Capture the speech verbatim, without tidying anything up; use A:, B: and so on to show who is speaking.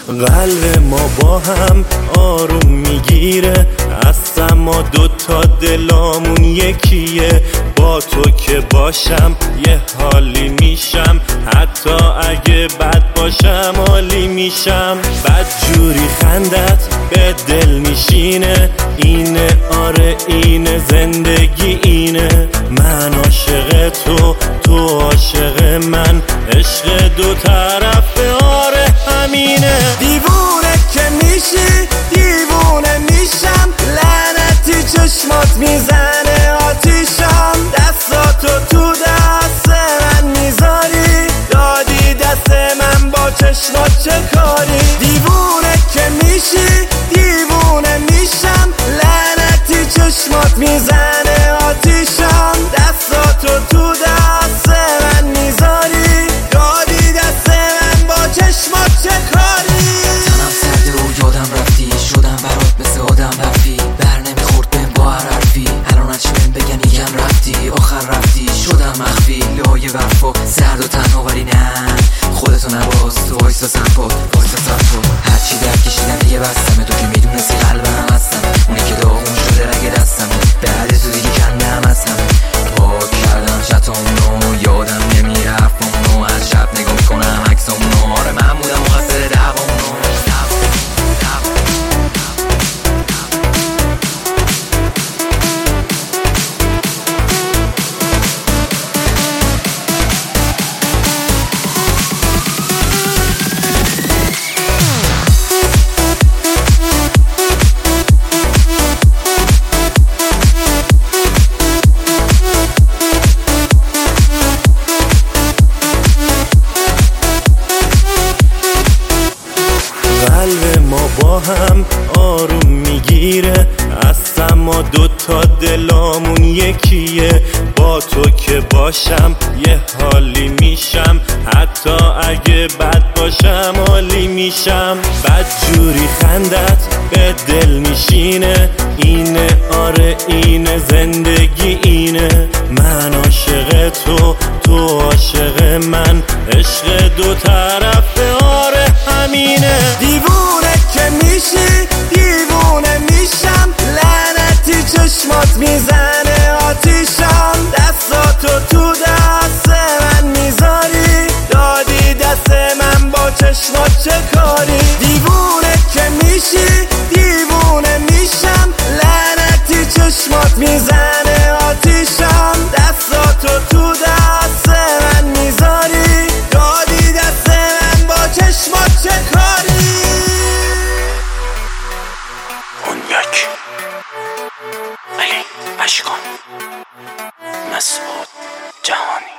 A: قلب ما با هم آروم میگیره، اصلا ما دوتا دلامون یکیه. با تو که باشم یه حالی میشم، حتی اگه بد باشم عالی میشم. بد جوری خندت به دل میشینه، اینه آره اینه زندگی اینه. من عاشق تو، تو عاشق من، عشق دو طرفه آره همینه.
B: دیوونه که میشی دیوونه میشم، لعنتی چشمات میزنه آتیشم. دستاتو تو دست من میذاری، دادی دست من با چشمات چه کاری. دیوونه که میشی دیوونه میشم، لعنتی چشمات میزنه آتیشم. دستاتو تو دست من میذاری، دادی دست من با چشمات چه کاری.
C: تنم سرده و یادم رفتی، شدم برات مثل آدم رفتی. بر نمیخورد بهم با هر حرفی، الان از چی بهم بگن میگم رفتی. آخر رفتی شدم مخفی، لای وفا سرد و تنها ولی نه خودتو نباز. تو وایسا سمپا وایسا سمپا، هرچی درد کشیدم دیگه بستمه. تو که میدونستی قلبم هستم، اونی که داغون شده رگ دستم. بعد تو دیگه کندم از همه، پاک کردم شتامونو. یادم نمیرفت اونو، از شب نگاه میکنم عکسامونو. آره من بودم مقصر دعوامونو.
A: قلب ما با هم آروم میگیره، اصلا ما دوتا دلامون یکیه. با تو که باشم یه حالی میشم، حتی اگه بد باشم عالی میشم. بد جوری خندت به دل میشینه، اینه آره اینه زندگی اینه. من عاشق تو، تو عاشق من، عشق دو طرفه آره همینه.
B: دیوونه که میشی دیوونه میشم، لعنتی چشمات میزنه آتیشم. دستاتو تو دست من میذاری، دادی دست من با چشمات چه کاری. دیوونه که میشی دیوونه میشم، لعنتی چشمات میزنه آتیشم. دستاتو تو دست من میذاری، دادی دست من با چشمات چه کاری.
D: اون یک علی اشکان مسعود جهانی.